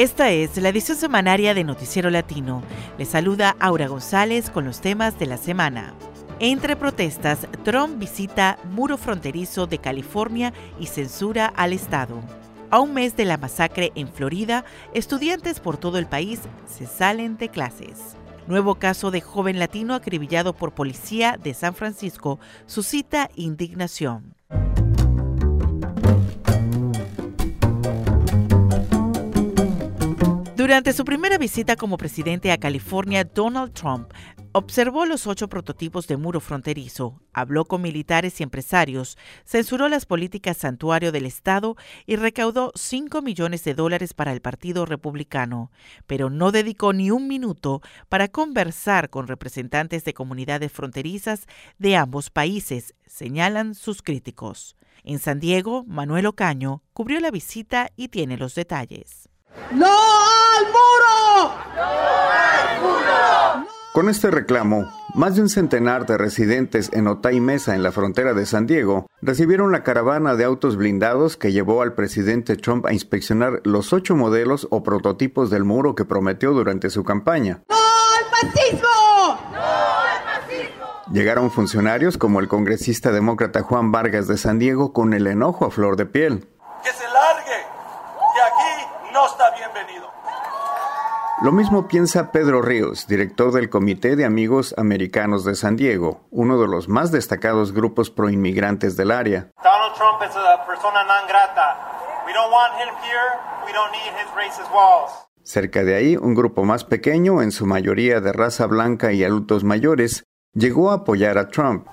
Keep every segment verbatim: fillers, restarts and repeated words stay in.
Esta es la edición semanaria de Noticiero Latino. Les saluda Aura González con los temas de la semana. Entre protestas, Trump visita muro fronterizo de California y censura al Estado. A un mes de la masacre en Florida, estudiantes por todo el país se salen de clases. Nuevo caso de joven latino acribillado por policía de San Francisco suscita indignación. Durante su primera visita como presidente a California, Donald Trump observó los ocho prototipos de muro fronterizo, habló con militares y empresarios, censuró las políticas santuario del Estado y recaudó cinco millones de dólares para el Partido Republicano, pero no dedicó ni un minuto para conversar con representantes de comunidades fronterizas de ambos países, señalan sus críticos. En San Diego, Manuel Ocaño cubrió la visita y tiene los detalles. ¡No al muro! ¡No al muro! Con este reclamo, más de un centenar de residentes en Otay Mesa, en la frontera de San Diego, recibieron la caravana de autos blindados que llevó al presidente Trump a inspeccionar los ocho modelos o prototipos del muro que prometió durante su campaña. ¡No al fascismo! ¡No al fascismo! Llegaron funcionarios como el congresista demócrata Juan Vargas de San Diego con el enojo a flor de piel. ¡Que se largue! ¡Que aquí no está bienvenido! Lo mismo piensa Pedro Ríos, director del Comité de Amigos Americanos de San Diego, uno de los más destacados grupos proinmigrantes del área. Donald Trump es una persona non grata. We don't want him here. We don't need his racist walls. Cerca de ahí, un grupo más pequeño, en su mayoría de raza blanca y adultos mayores, llegó a apoyar a Trump.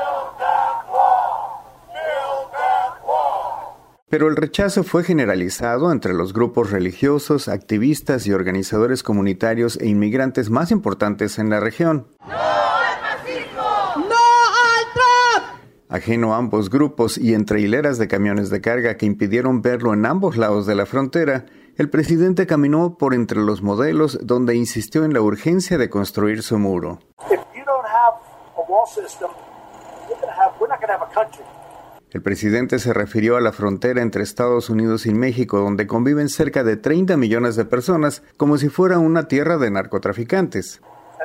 Pero el rechazo fue generalizado entre los grupos religiosos, activistas y organizadores comunitarios e inmigrantes más importantes en la región. ¡No al fascismo! ¡No al Trump! Ajeno a ambos grupos y entre hileras de camiones de carga que impidieron verlo en ambos lados de la frontera, el presidente caminó por entre los modelos donde insistió en la urgencia de construir su muro. If you don't have a wall system, we're gonna have, we're not going to have a country. El presidente se refirió a la frontera entre Estados Unidos y México, donde conviven cerca de treinta millones de personas, como si fuera una tierra de narcotraficantes.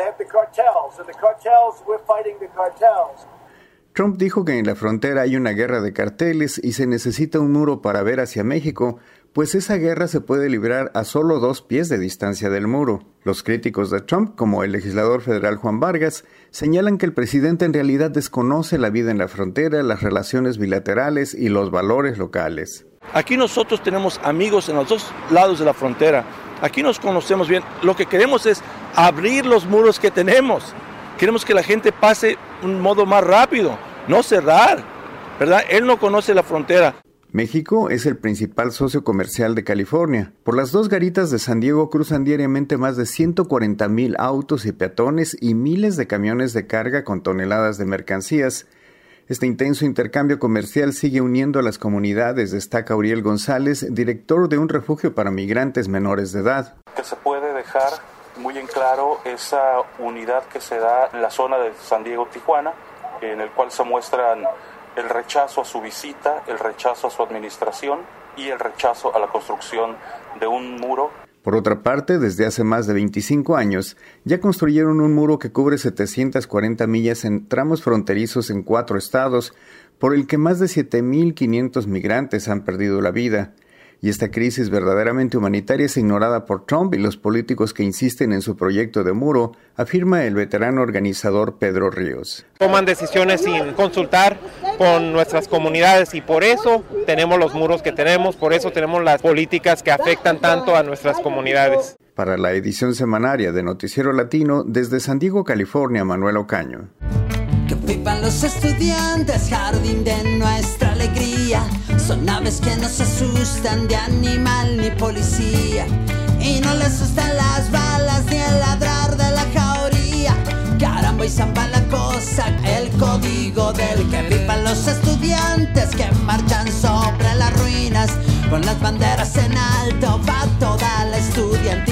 Trump dijo que en la frontera hay una guerra de carteles y se necesita un muro para ver hacia México, pues esa guerra se puede librar a solo dos pies de distancia del muro. Los críticos de Trump, como el legislador federal Juan Vargas, señalan que el presidente en realidad desconoce la vida en la frontera, las relaciones bilaterales y los valores locales. Aquí nosotros tenemos amigos en los dos lados de la frontera. Aquí nos conocemos bien. Lo que queremos es abrir los muros que tenemos. Queremos que la gente pase un modo más rápido, no cerrar, ¿verdad? Él no conoce la frontera. México es el principal socio comercial de California. Por las dos garitas de San Diego cruzan diariamente más de ciento cuarenta mil autos y peatones y miles de camiones de carga con toneladas de mercancías. Este intenso intercambio comercial sigue uniendo a las comunidades, destaca Uriel González, director de un refugio para migrantes menores de edad. Que se puede dejar muy en claro esa unidad que se da en la zona de San Diego-Tijuana, en el cual se muestran el rechazo a su visita, el rechazo a su administración y el rechazo a la construcción de un muro. Por otra parte, desde hace más de veinticinco años, ya construyeron un muro que cubre setecientas cuarenta millas en tramos fronterizos en cuatro estados, por el que más de siete mil quinientos migrantes han perdido la vida. Y esta crisis verdaderamente humanitaria es ignorada por Trump y los políticos que insisten en su proyecto de muro, afirma el veterano organizador Pedro Ríos. Toman decisiones sin consultar con nuestras comunidades y por eso tenemos los muros que tenemos, por eso tenemos las políticas que afectan tanto a nuestras comunidades. Para la edición semanaria de Noticiero Latino, desde San Diego, California, Manuel Ocaño. Que vivan los estudiantes, jardín de nuestra alegría. Son aves que no se asustan de animal ni policía. Y no les asustan las balas ni el ladrar de la jauría. Caramba y zamba la cosa, el código del que vivan los estudiantes que marchan sobre las ruinas. Con las banderas en alto va toda la estudiantina.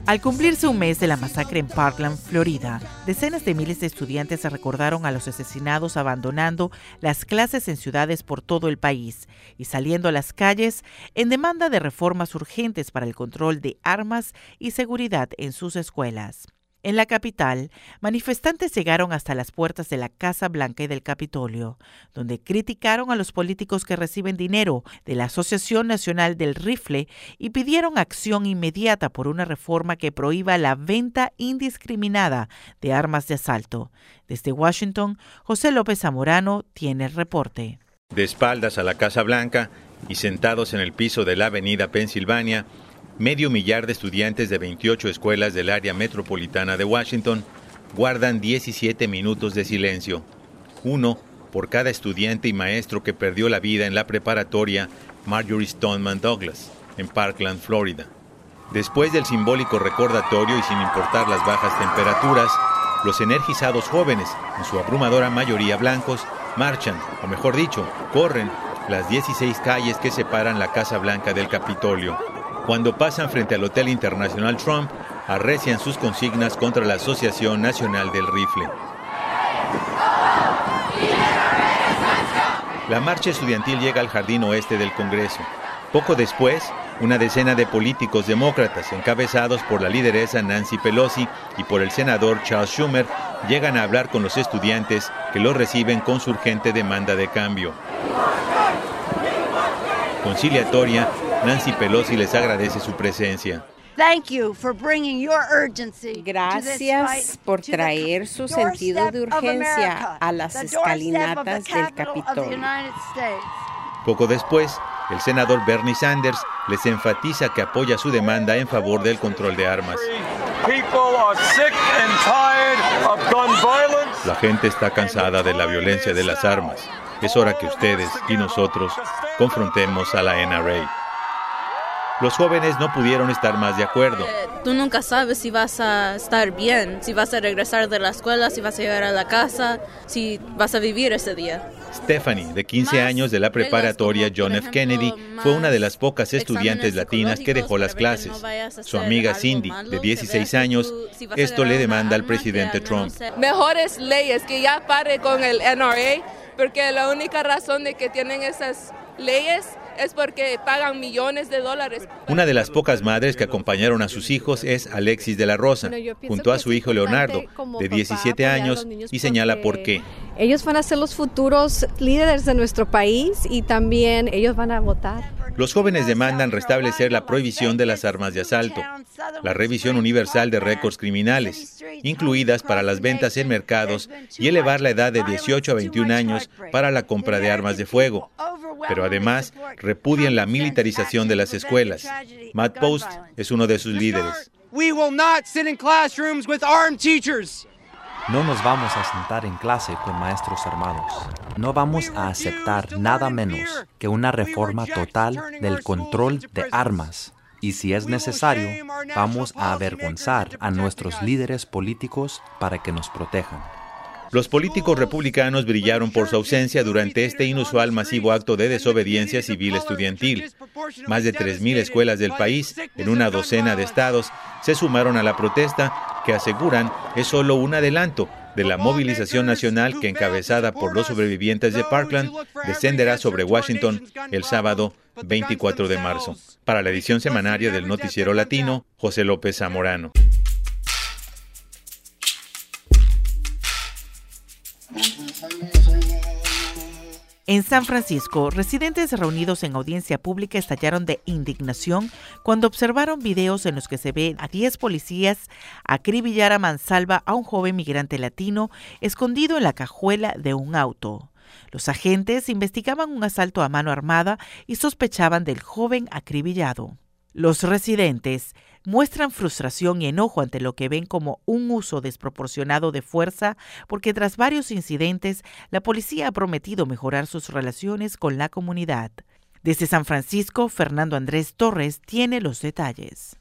Al cumplirse un mes de la masacre en Parkland, Florida, decenas de miles de estudiantes se recordaron a los asesinados abandonando las clases en ciudades por todo el país y saliendo a las calles en demanda de reformas urgentes para el control de armas y seguridad en sus escuelas. En la capital, manifestantes llegaron hasta las puertas de la Casa Blanca y del Capitolio, donde criticaron a los políticos que reciben dinero de la Asociación Nacional del Rifle y pidieron acción inmediata por una reforma que prohíba la venta indiscriminada de armas de asalto. Desde Washington, José López Zamorano tiene el reporte. De espaldas a la Casa Blanca y sentados en el piso de la avenida Pensilvania, medio millar de estudiantes de veintiocho escuelas del área metropolitana de Washington guardan diecisiete minutos de silencio, uno por cada estudiante y maestro que perdió la vida en la preparatoria Marjory Stoneman Douglas, en Parkland, Florida. Después del simbólico recordatorio y sin importar las bajas temperaturas, los energizados jóvenes, en su abrumadora mayoría blancos, marchan, o mejor dicho, corren las dieciséis calles que separan la Casa Blanca del Capitolio. Cuando pasan frente al Hotel Internacional Trump, arrecian sus consignas contra la Asociación Nacional del Rifle. La marcha estudiantil llega al jardín oeste del Congreso. Poco después, una decena de políticos demócratas, encabezados por la lideresa Nancy Pelosi y por el senador Charles Schumer, llegan a hablar con los estudiantes que los reciben con su urgente demanda de cambio. Conciliatoria, Nancy Pelosi les agradece su presencia. Gracias por traer su sentido de urgencia a las escalinatas del Capitolio. Poco después, el senador Bernie Sanders les enfatiza que apoya su demanda en favor del control de armas. La gente está cansada de la violencia de las armas. Es hora que ustedes y nosotros confrontemos a la N R A. Los jóvenes no pudieron estar más de acuerdo. Tú nunca sabes si vas a estar bien, si vas a regresar de la escuela, si vas a llegar a la casa, si vas a vivir ese día. Stephanie, de quince años de la preparatoria John F. Kennedy, fue una de las pocas estudiantes latinas que dejó las clases. Su amiga Cindy, de dieciséis años, esto le demanda al presidente Trump. Mejores leyes, que ya pare con el N R A, porque la única razón de que tienen esas leyes es porque pagan millones de dólares. Una de las pocas madres que acompañaron a sus hijos es Alexis de la Rosa, junto a su hijo Leonardo, de diecisiete años, y señala por qué. Ellos van a ser los futuros líderes de nuestro país y también ellos van a votar. Los jóvenes demandan restablecer la prohibición de las armas de asalto, la revisión universal de récords criminales, incluidas para las ventas en mercados, y elevar la edad de dieciocho a veintiún años para la compra de armas de fuego. Pero además repudian la militarización de las escuelas. Matt Post es uno de sus líderes. No nos vamos a sentar en clase con maestros armados. No vamos a aceptar nada menos que una reforma total del control de armas. Y si es necesario, vamos a avergonzar a nuestros líderes políticos para que nos protejan. Los políticos republicanos brillaron por su ausencia durante este inusual masivo acto de desobediencia civil estudiantil. Más de tres mil escuelas del país, en una docena de estados, se sumaron a la protesta, que aseguran es solo un adelanto de la movilización nacional que, encabezada por los sobrevivientes de Parkland, descenderá sobre Washington el sábado veinticuatro de marzo. Para la edición semanaria del Noticiero Latino, José López Zamorano. En San Francisco, residentes reunidos en audiencia pública estallaron de indignación cuando observaron videos en los que se ven a diez policías acribillar a mansalva a un joven migrante latino escondido en la cajuela de un auto. Los agentes investigaban un asalto a mano armada y sospechaban del joven acribillado. Los residentes muestran frustración y enojo ante lo que ven como un uso desproporcionado de fuerza, porque tras varios incidentes, la policía ha prometido mejorar sus relaciones con la comunidad. Desde San Francisco, Fernando Andrés Torres tiene los detalles.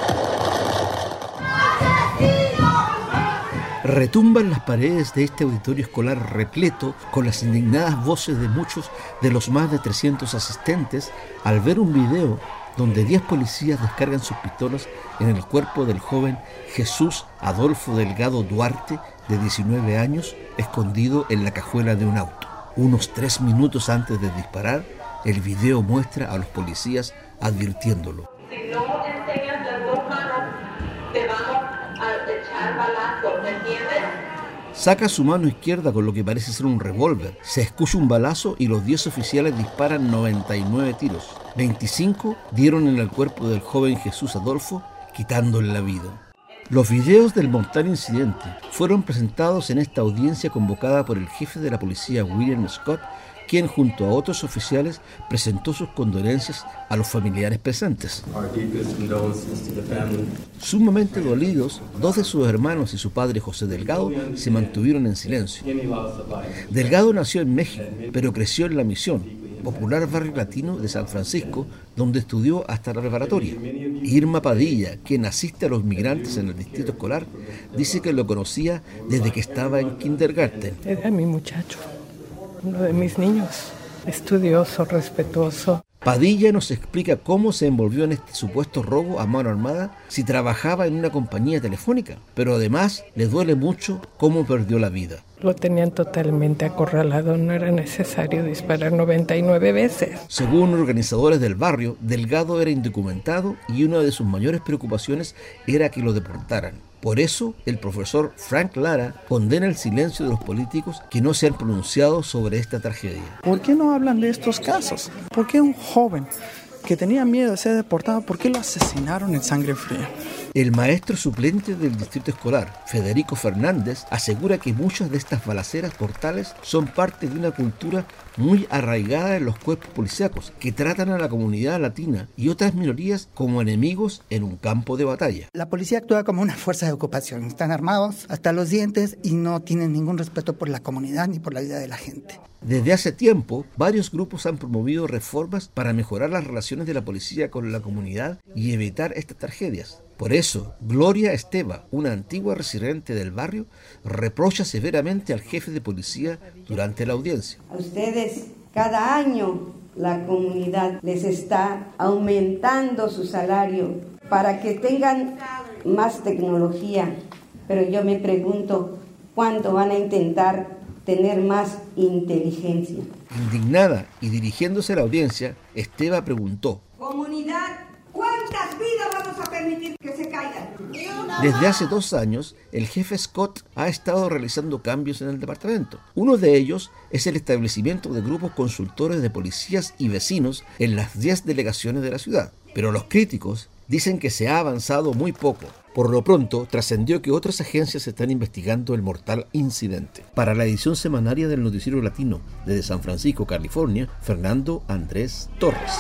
Retumban las paredes de este auditorio escolar repleto con las indignadas voces de muchos de los más de trescientos asistentes al ver un video donde diez policías descargan sus pistolas en el cuerpo del joven Jesús Adolfo Delgado Duarte, de diecinueve años, escondido en la cajuela de un auto. Unos tres minutos antes de disparar, el video muestra a los policías advirtiéndolo. Si no enseñas las dos manos, te vamos a echar balazos, ¿me entiendes? Saca su mano izquierda con lo que parece ser un revólver. Se escucha un balazo y los diez oficiales disparan noventa y nueve tiros. veinticinco dieron en el cuerpo del joven Jesús Adolfo, quitándole la vida. Los videos del mortal incidente fueron presentados en esta audiencia convocada por el jefe de la policía William Scott, quien junto a otros oficiales presentó sus condolencias a los familiares presentes. Sumamente dolidos, dos de sus hermanos y su padre José Delgado se mantuvieron en silencio. Delgado nació en México, pero creció en La Misión, popular barrio latino de San Francisco, donde estudió hasta la preparatoria. Irma Padilla, quien asiste a los migrantes en el distrito escolar, dice que lo conocía desde que estaba en kindergarten. Era mi muchacho, uno de mis niños, estudioso, respetuoso. Padilla nos explica cómo se envolvió en este supuesto robo a mano armada si trabajaba en una compañía telefónica, pero además le duele mucho cómo perdió la vida. Lo tenían totalmente acorralado, no era necesario disparar noventa y nueve veces. Según organizadores del barrio, Delgado era indocumentado y una de sus mayores preocupaciones era que lo deportaran. Por eso, el profesor Frank Lara condena el silencio de los políticos que no se han pronunciado sobre esta tragedia. ¿Por qué no hablan de estos casos? ¿Por qué un joven que tenía miedo de ser deportado, por qué lo asesinaron en sangre fría? El maestro suplente del distrito escolar, Federico Fernández, asegura que muchas de estas balaceras mortales son parte de una cultura muy arraigada en los cuerpos policíacos, que tratan a la comunidad latina y otras minorías como enemigos en un campo de batalla. La policía actúa como una fuerza de ocupación, están armados hasta los dientes y no tienen ningún respeto por la comunidad ni por la vida de la gente. Desde hace tiempo, varios grupos han promovido reformas para mejorar las relaciones de la policía con la comunidad y evitar estas tragedias. Por eso, Gloria Esteva, una antigua residente del barrio, reprocha severamente al jefe de policía durante la audiencia. A ustedes, cada año, la comunidad les está aumentando su salario para que tengan más tecnología. Pero yo me pregunto, ¿cuándo van a intentar tener más inteligencia? Indignada y dirigiéndose a la audiencia, Esteva preguntó: Comunidad, ¿cuántas vidas vamos a permitir que se caigan? Desde hace dos años, el jefe Scott ha estado realizando cambios en el departamento. Uno de ellos es el establecimiento de grupos consultores de policías y vecinos en las diez delegaciones de la ciudad. Pero los críticos dicen que se ha avanzado muy poco. Por lo pronto, trascendió que otras agencias están investigando el mortal incidente. Para la edición semanaria del Noticiero Latino desde San Francisco, California, Fernando Andrés Torres.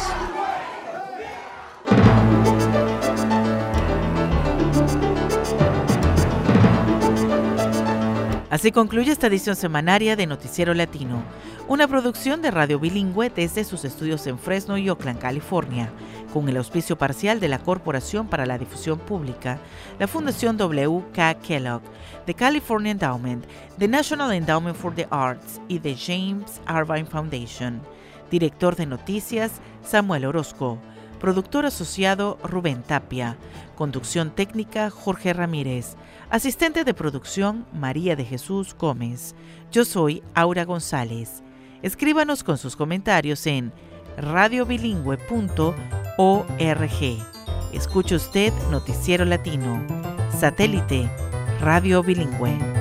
Así concluye esta edición semanaria de Noticiero Latino, una producción de Radio Bilingüe desde sus estudios en Fresno y Oakland, California, con el auspicio parcial de la Corporación para la Difusión Pública, la Fundación W K Kellogg, The California Endowment, the National Endowment for the Arts y The James Irvine Foundation. Director de Noticias, Samuel Orozco. Productor asociado, Rubén Tapia. Conducción técnica, Jorge Ramírez. Asistente de producción, María de Jesús Gómez. Yo soy Aura González. Escríbanos con sus comentarios en radio bilingüe punto org. Escuche usted Noticiero Latino. Satélite, Radio Bilingüe.